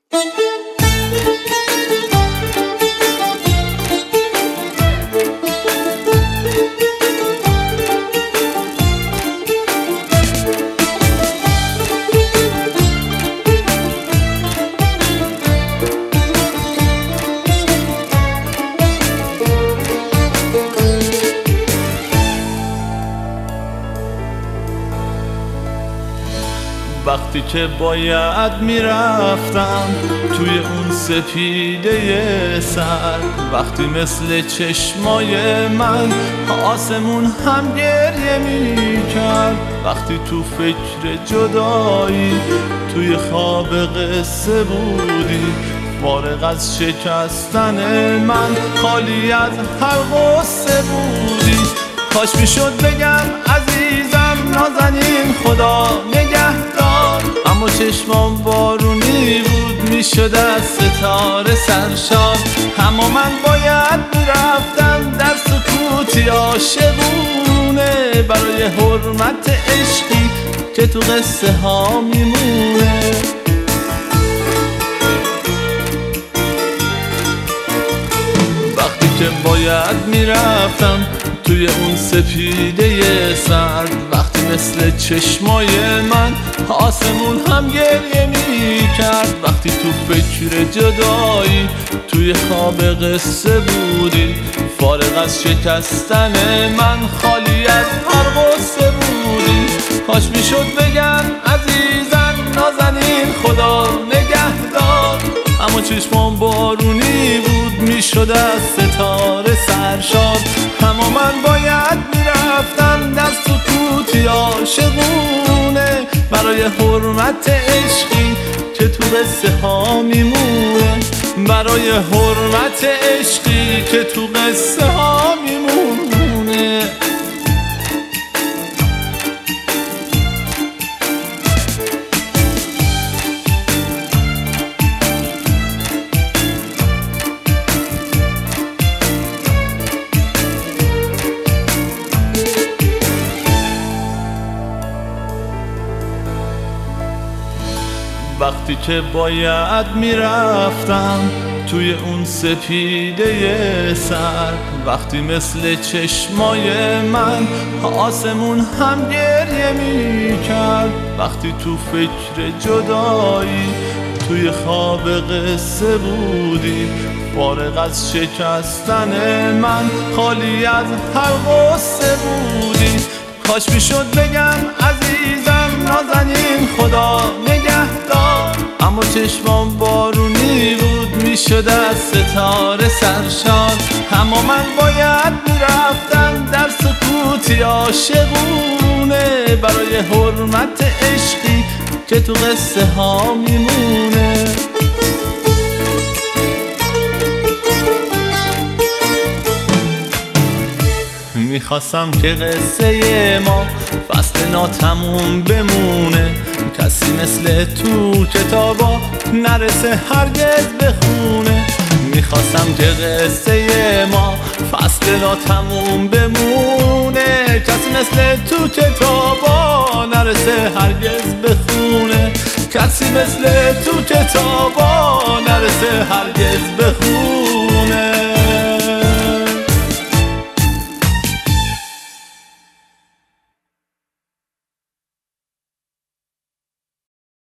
وقتی که باید میرفتم توی اون سپیده سر، وقتی مثل چشمای من آسمون هم گریه میکرد، وقتی تو فکر جدایی توی خواب قصه بودی، فارغ از شکستن من خالی از هر غصه بودی. کاش میشد بگم عزیزم نازنین خدا نگهدار، اما چشمام بارونی بود میشد از ستاره سرشار. اما من باید میرفتم در سکوتی عاشقونه، برای حرمت عشقی که تو قصه ها میمونه. وقتی که باید میرفتم توی اون سپیده سرد، وقتی مثل چشمای من آسمون هم گریه میکرد، وقتی تو فکر جدایی توی خواب قصه بودی، فارغ از شکستن من خالی از هر غصه بودی. کاش میشد بگم عزیزم نازنین خدا نگهدار، اما چشمام بارونی بود میشد از ستاره سرشار. اما من باید میرفتم در سکوتی عاشقونه، برای حرمت عشقی که تو قصه ها میمونه، برای حرمت عشقی که تو قصه ها میمونه. وقتی که باید میرفتم توی اون سپیده سر، وقتی مثل چشمای من آسمون هم گریه میکرد، وقتی تو فکر جدایی توی خواب قصه بودی، فارغ از شکستن من خالی از هر غصه بودی. کاش میشد بگم عزیزم نازنین خدا نگهدار، اما چشمام بارونی بود میشد از ستاره سرشار. اما من باید میرفتم در سکوتی عاشقونه، برای حرمت عشقی که تو قصه ها میمونه. میخواستم که قصه ما فصل ناتموم بمونه، کسی مثل تو کتابا نرسه هرگز بخونه. میخواستم که قصه ما فصل ناتموم بمونه، کسی مثل تو کتابا نرسه هرگز بخونه، کسی مثل تو کتابا نرسه هرگز بخونه.